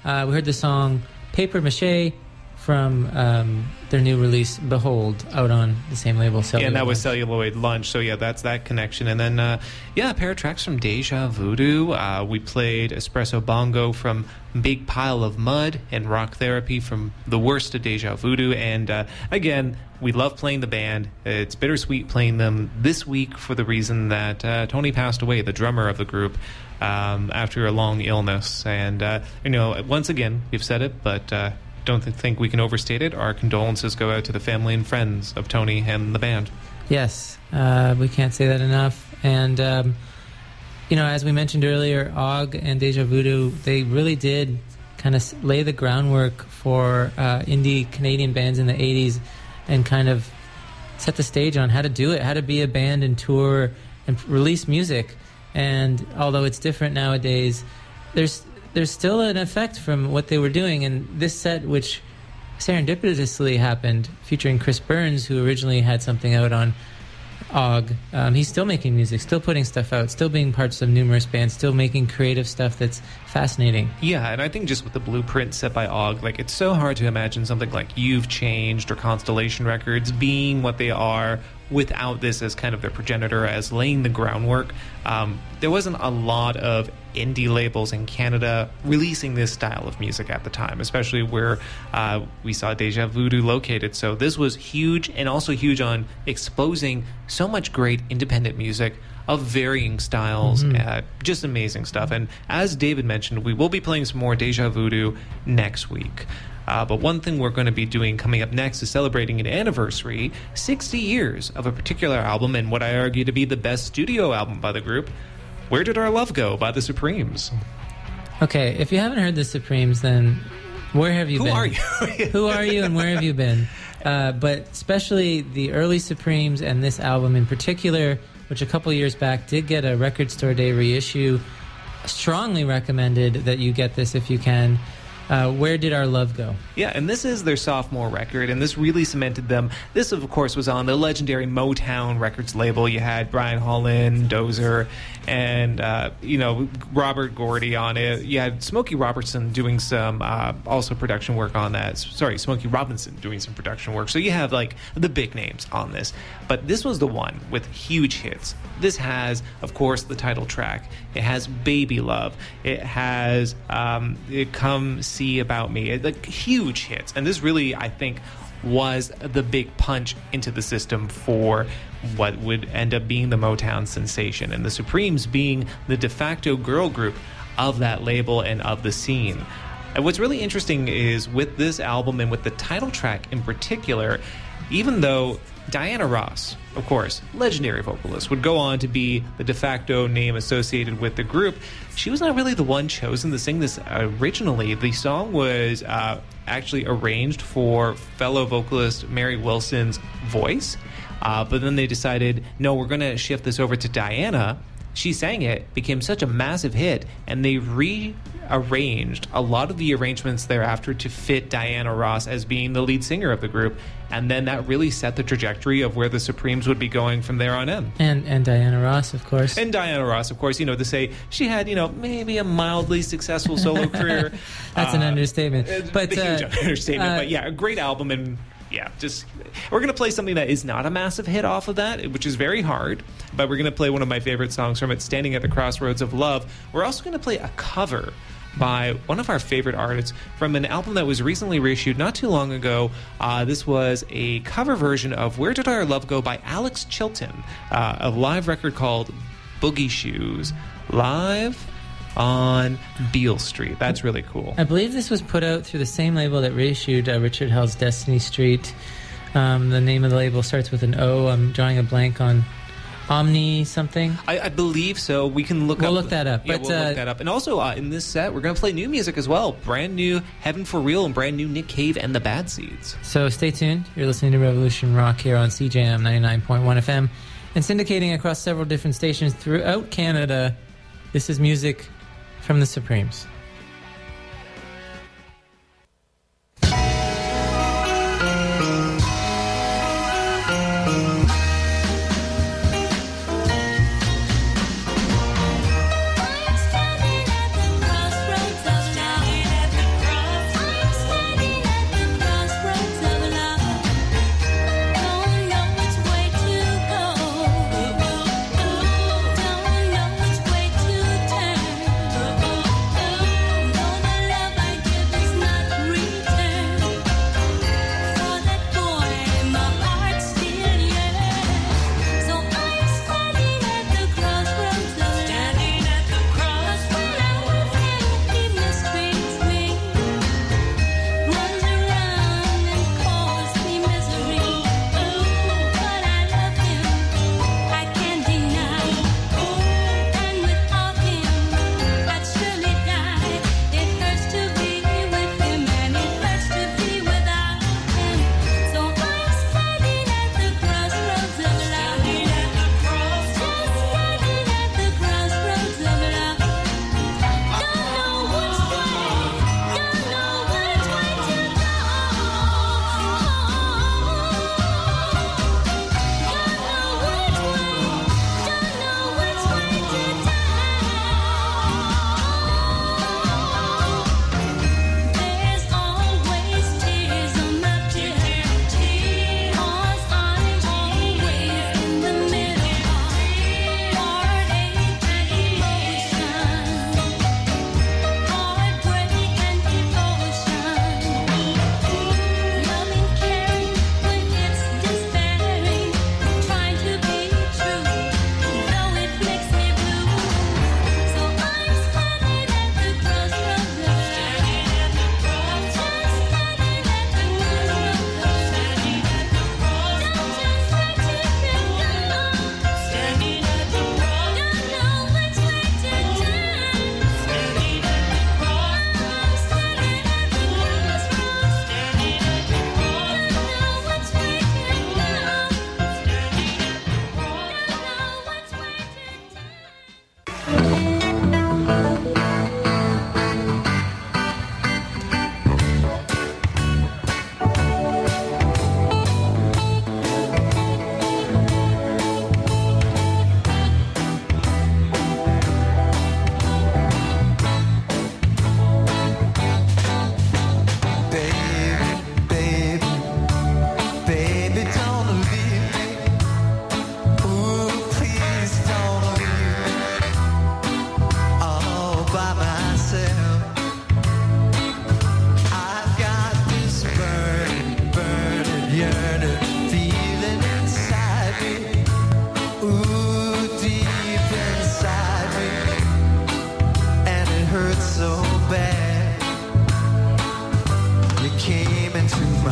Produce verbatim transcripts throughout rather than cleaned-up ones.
uh, we heard the song Paper Mache from um, their new release, Behold, out on the same label, Celluloid Yeah, and that was Lunch. Celluloid Lunch, so yeah, that's that connection. And then, uh, yeah, a pair of tracks from Deja Voodoo. Uh, we played Espresso Bongo from Big Pile of Mud and Rock Therapy from The Worst of Deja Voodoo. And uh, again, we love playing the band. It's bittersweet playing them this week for the reason that uh, Tony passed away, the drummer of the group, um, after a long illness. And, uh, you know, once again, we've said it, but... Uh, don't th- think we can overstate it. Our condolences go out to the family and friends of Tony and the band. Yes, uh, we can't say that enough. And, um, you know, as we mentioned earlier, Og and Deja Voodoo, they really did kind of lay the groundwork for uh, indie Canadian bands in the eighties and kind of set the stage on how to do it, how to be a band and tour and release music. And although it's different nowadays, there's there's still an effect from what they were doing. And this set, which serendipitously happened, featuring Chris Burns, who originally had something out on Og, um, he's still making music, still putting stuff out, still being parts of numerous bands, still making creative stuff that's fascinating. Yeah, and I think just with the blueprint set by Og, like, it's so hard to imagine something like You've Changed or Constellation Records being what they are without this as kind of their progenitor, as laying the groundwork. Um, there wasn't a lot of indie labels in Canada releasing this style of music at the time, especially where uh, we saw Deja Voodoo located. So this was huge, and also huge on exposing so much great independent music of varying styles. Mm-hmm. Uh, just amazing stuff. And as David mentioned, we will be playing some more Deja Voodoo next week. Uh, but one thing we're going to be doing coming up next is celebrating an anniversary, sixty years of a particular album, and what I argue to be the best studio album by the group, Where Did Our Love Go by the Supremes. Okay, if you haven't heard the Supremes, then where have you Who been? Who are you? Who are you and where have you been? Uh, but especially the early Supremes and this album in particular, which a couple years back did get a Record Store Day reissue. Strongly recommended that you get this if you can. Uh, Where Did Our Love Go? Yeah, and this is their sophomore record, and this really cemented them. This, of course, was on the legendary Motown Records label. You had Brian Holland, Dozer, and, uh, you know, Robert Gordy on it. You had Smokey Robertson doing some, uh, also production work on that. Sorry, Smokey Robinson doing some production work. So you have, like, the big names on this. But this was the one with huge hits. This has, of course, the title track. It has Baby Love. It has um, it Come See About Me. It, like, huge hits. And this really, I think, was the big punch into the system for what would end up being the Motown sensation, and the Supremes being the de facto girl group of that label and of the scene. And what's really interesting is with this album and with the title track in particular, even though Diana Ross, of course, legendary vocalist, would go on to be the de facto name associated with the group, she was not really the one chosen to sing this originally. The song was uh, actually arranged for fellow vocalist Mary Wilson's voice, uh, but then they decided, no, we're going to shift this over to Diana. She sang it, became such a massive hit, and they rearranged a lot of the arrangements thereafter to fit Diana Ross as being the lead singer of the group, and then that really set the trajectory of where the Supremes would be going from there on in. And and Diana Ross, of course. And Diana Ross, of course, you know, to say she had, you know, maybe a mildly successful solo career. That's uh, an understatement. But But a huge uh, understatement. uh, but yeah, a great album, and yeah, just we're going to play something that is not a massive hit off of that, which is very hard, but we're going to play one of my favorite songs from it, Standing at the Crossroads of Love. We're also going to play a cover by one of our favorite artists from an album that was recently reissued not too long ago. Uh, this was a cover version of Where Did Our Love Go by Alex Chilton, uh, a live record called Boogie Shoes, live on Beale Street. That's really cool. I believe this was put out through the same label that reissued uh, Richard Hell's Destiny Street. Um, the name of the label starts with an O. I'm drawing a blank on Omni something. I, I believe so. We can look we'll up. We'll look that up. Yeah, but, we'll uh, look that up. And also, uh, in this set, we're going to play new music as well. Brand new Heaven for Real and brand new Nick Cave and the Bad Seeds. So stay tuned. You're listening to Revolution Rock here on C J M ninety-nine point one F M and syndicating across several different stations throughout Canada. This is music from the Supremes. Standing at the crossroads of love.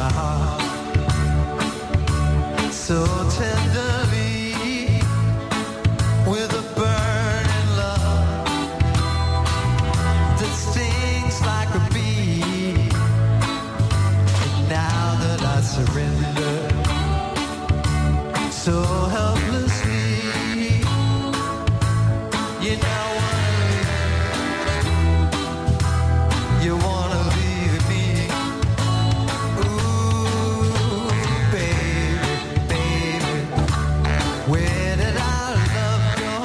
my heart so tenderly with a burning love that stings like a bee. And now that I surrender so helplessly, you know you wanna leave me. Ooh, baby, baby, where did our love go?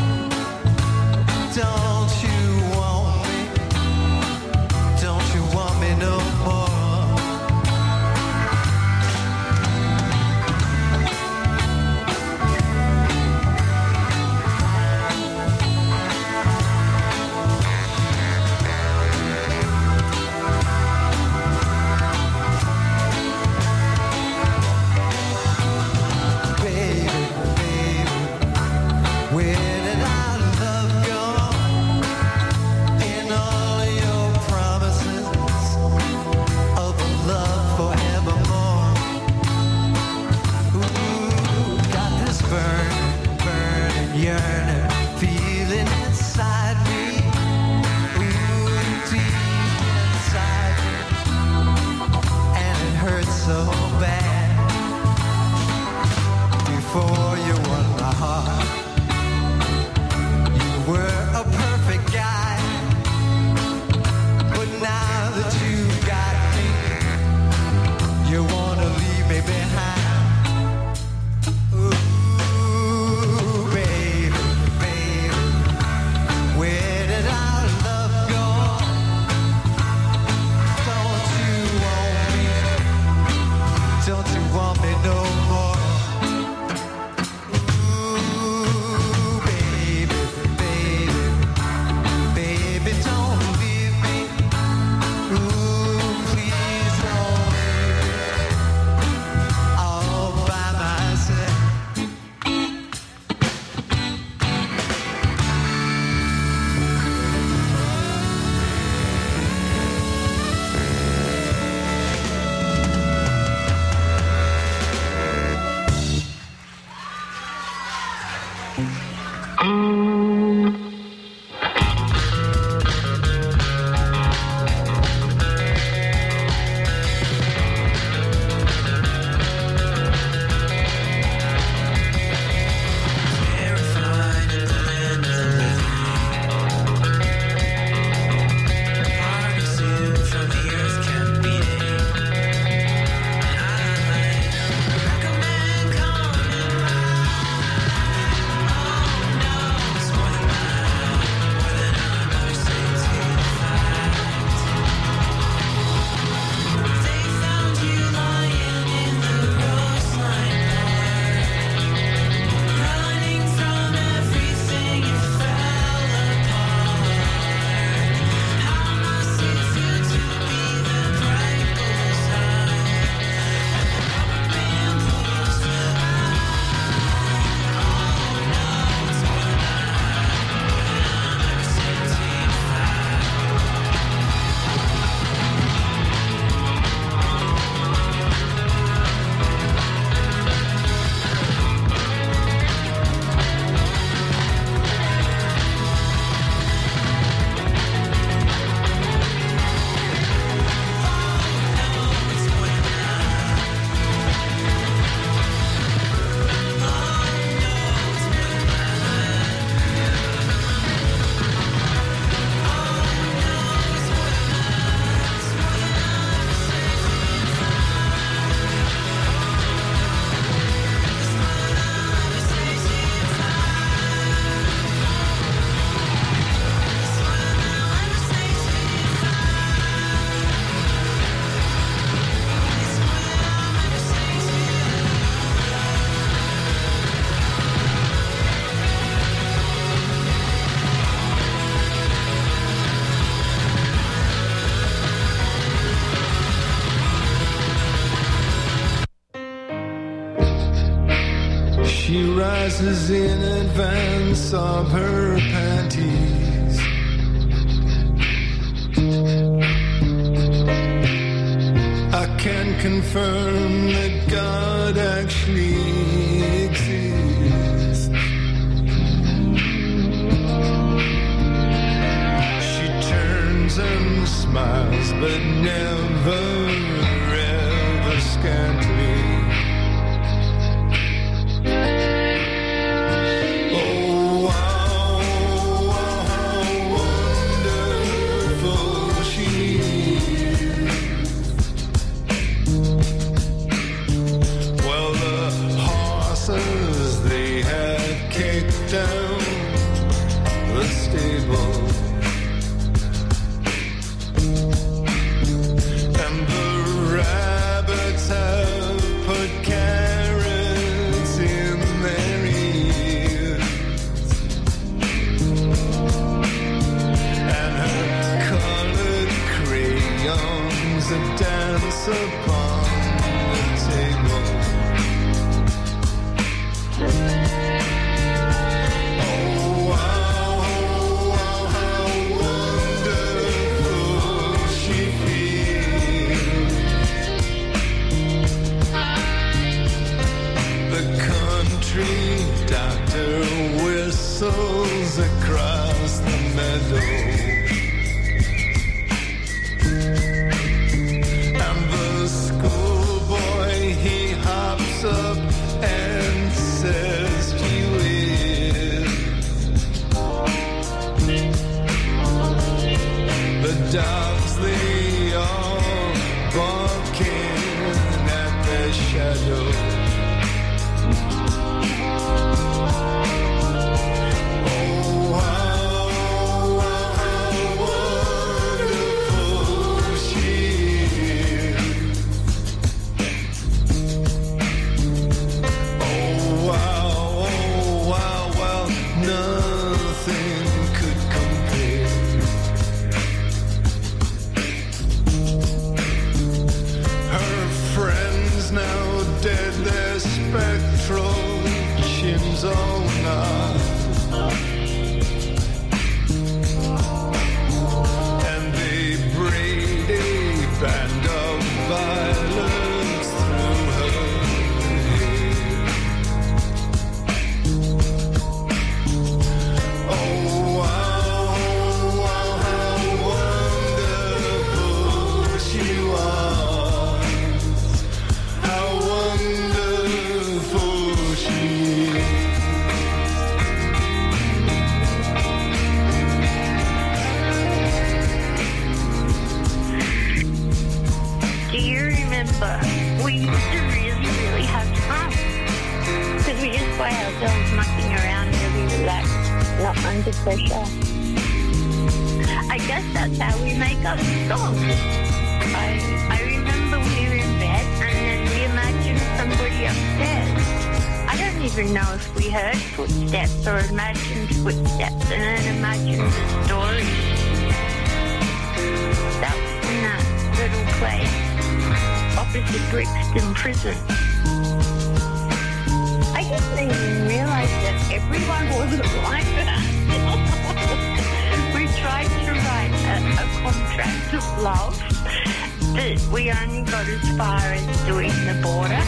Don't you want me? Don't you want me no more? She rises in advance of her panties. A can confirm that God actually exists. She turns and smiles, but never, ever scantly. Oh, wow, wow, how wonderful she is. Well, the horses, they had kicked down the stable, and the rabbits have put carrots in their ears, and her colored crayons that dance upon the table. Oh, wow, wow, how wonderful she feels. The country doctor whistles across the meadow, and the schoolboy, he hops up and says gee whiz. The dogs, they all barking at their shadow. Oh, wow, wow, how wonderful she is. Oh, wow, oh, wow, well, nothing could compare. Her friends now dead, their spectral chins all nod, and they braid a band of violets through her hair. Oh, wow, wow, how wonderful she was. How wonderful she is. Do you remember? We used to really, really have fun. Because we just by ourselves mucking around, really relaxed, not under pressure. I guess that's how we make up songs. I, I remember we were in bed and then we imagined somebody upstairs. I don't even know if we heard footsteps or imagined footsteps and then imagined the story. That was in that little place opposite Brixton Prison. I didn't even realize that everyone wasn't like that. We tried to write a, a contract of love, but we only got as far as doing the border.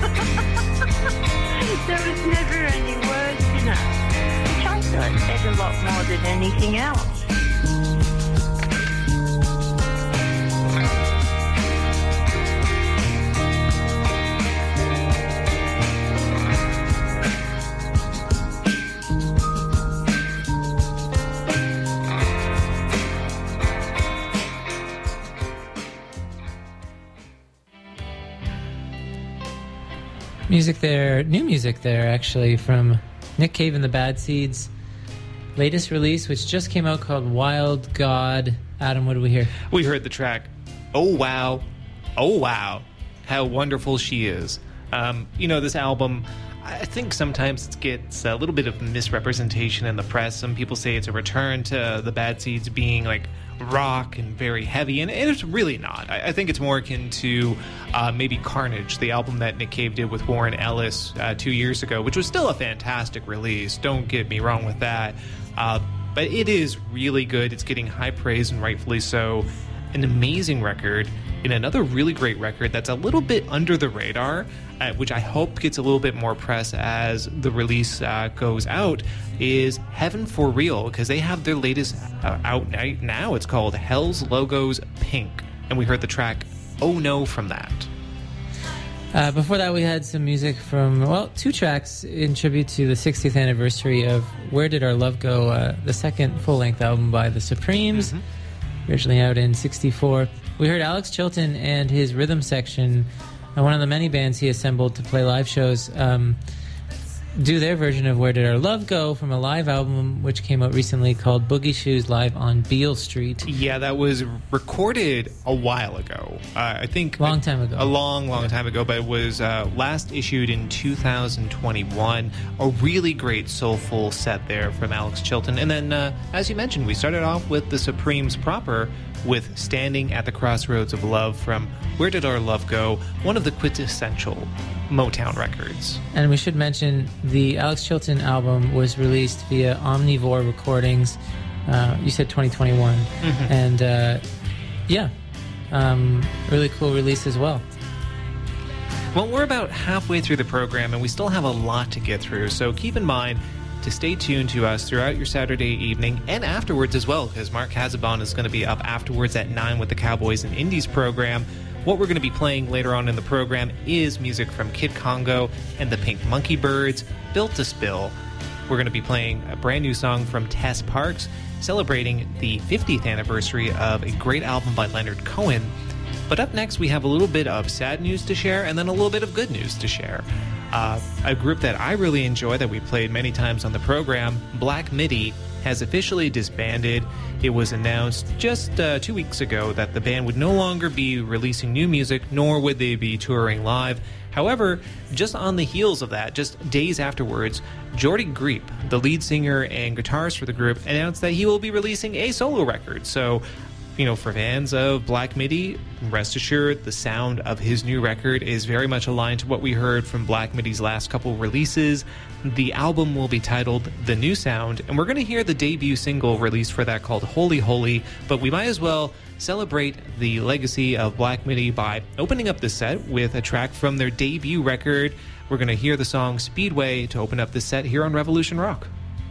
There was never any words in it, which I thought said a lot more than anything else. Music there, new music there, actually, from Nick Cave and the Bad Seeds' latest release, which just came out, called Wild God. Adam, what do we hear? We heard the track, Oh Wow, Oh Wow, How Wonderful She Is. Um, you know, this album, I think sometimes it gets a little bit of misrepresentation in the press. Some people say it's a return to the Bad Seeds being like rock and very heavy, and, and it's really not. I, I think it's more akin to uh, maybe Carnage, the album that Nick Cave did with Warren Ellis uh, two years ago, which was still a fantastic release. Don't get me wrong with that. Uh, but it is really good. It's getting high praise, and rightfully so. an amazing record in another really great record that's a little bit under the radar, uh, which I hope gets a little bit more press as the release uh, goes out, is Heaven for Real, because they have their latest uh, out now. It's called Hell's Logos Pink, and we heard the track Oh No from that. Uh, before that, we had some music from, well, two tracks in tribute to the sixtieth anniversary of Where Did Our Love Go, uh, the second full-length album by The Supremes, mm-hmm. originally out in sixty-four. We heard Alex Chilton and his rhythm section, uh, one of the many bands he assembled to play live shows, um, do their version of Where Did Our Love Go from a live album which came out recently called Boogie Shoes Live on Beale Street. Yeah, that was recorded a while ago. Uh, I think... Long time ago. A long, long yeah. time ago, but it was uh, last issued in two thousand twenty-one. A really great soulful set there from Alex Chilton. And then, uh, as you mentioned, we started off with the Supremes proper with Standing at the Crossroads of Love from Where Did Our Love Go, one of the quintessential Motown records. And we should mention the Alex Chilton album was released via Omnivore Recordings. Uh, you said twenty twenty-one. Mm-hmm. And uh, yeah, um, really cool release as well. Well, we're about halfway through the program and we still have a lot to get through, so keep in mind to stay tuned to us throughout your Saturday evening and afterwards as well, because Mark Casabon is going to be up afterwards at nine with the Cowboys and Indies program. What we're going to be playing later on in the program is music from Kid Congo and the Pink Monkey Birds, Built to Spill. We're going to be playing a brand new song from Tess Parks, celebrating the fiftieth anniversary of a great album by Leonard Cohen. But up next, we have a little bit of sad news to share and then a little bit of good news to share. Uh, a group that I really enjoy that we played many times on the program, Black Midi, has officially disbanded. It was announced just uh, two weeks ago that the band would no longer be releasing new music, nor would they be touring live. However, just on the heels of that, just days afterwards, Jordy Greep, the lead singer and guitarist for the group, announced that he will be releasing a solo record. So, you know, for fans of Black Midi, rest assured the sound of his new record is very much aligned to what we heard from Black Midi's last couple releases. The album will be titled The New Sound, and we're going to hear the debut single released for that called Holy Holy, but we might as well celebrate the legacy of Black Midi by opening up the set with a track from their debut record. We're going to hear the song Speedway to open up the set here on Revolution Rock.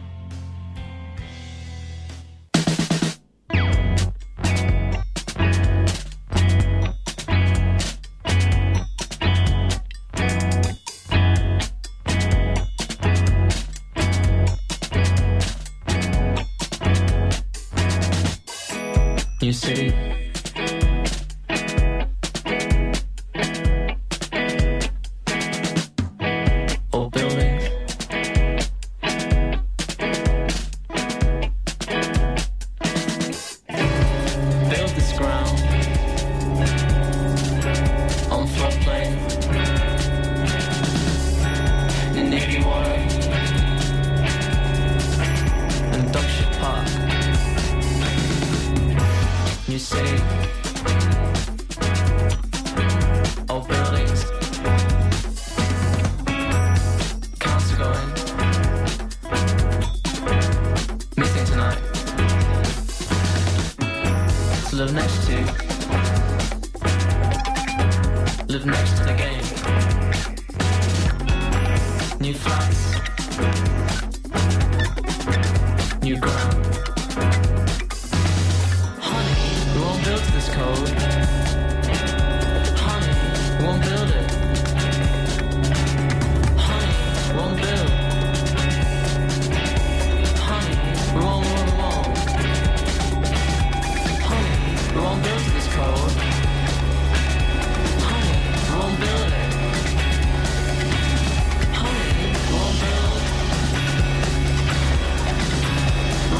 You see, old buildings, build this ground on floodplain in eighty-one and Duckship Park. You say, old buildings, cars are going, missing tonight. To live next to, live next to the game. New flats, new ground. We won't build to this code. Honey, we won't build it. Honey, we won't build. Honey, we won't, we won't, we won't. Honey, we won't build to this code. Honey, we won't build it. Honey, we won't build. We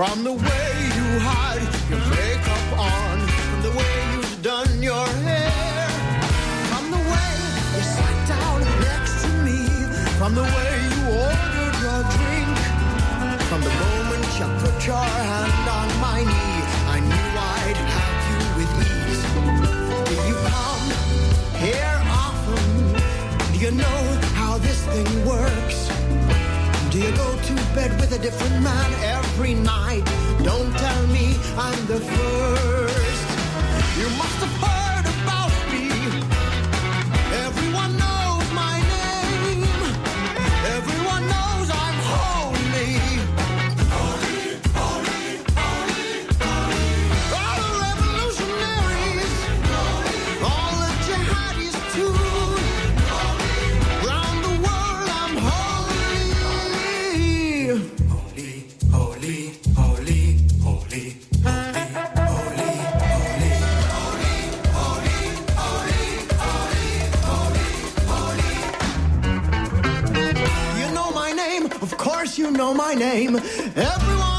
From the way you hide your makeup on, from the way you've done your hair, from the way you sat down next to me, from the way you ordered your drink, from the moment you put your hand on my knee, I knew I'd have you with ease. Do you come here often? Do you know how this thing works? Do you go to bed with a different man every night? Don't tell me I'm the first. You must have heard about me. Everyone knows my name. Everyone knows I'm holy. Holy, holy, holy, holy. All the revolutionaries. Holy. All the jihadis too. Holy. Round the world I'm holy. Holy, holy, holy, holy, holy, holy, holy, holy, holy, holy, holy, holy. You know my name, of course you know my name. Everyone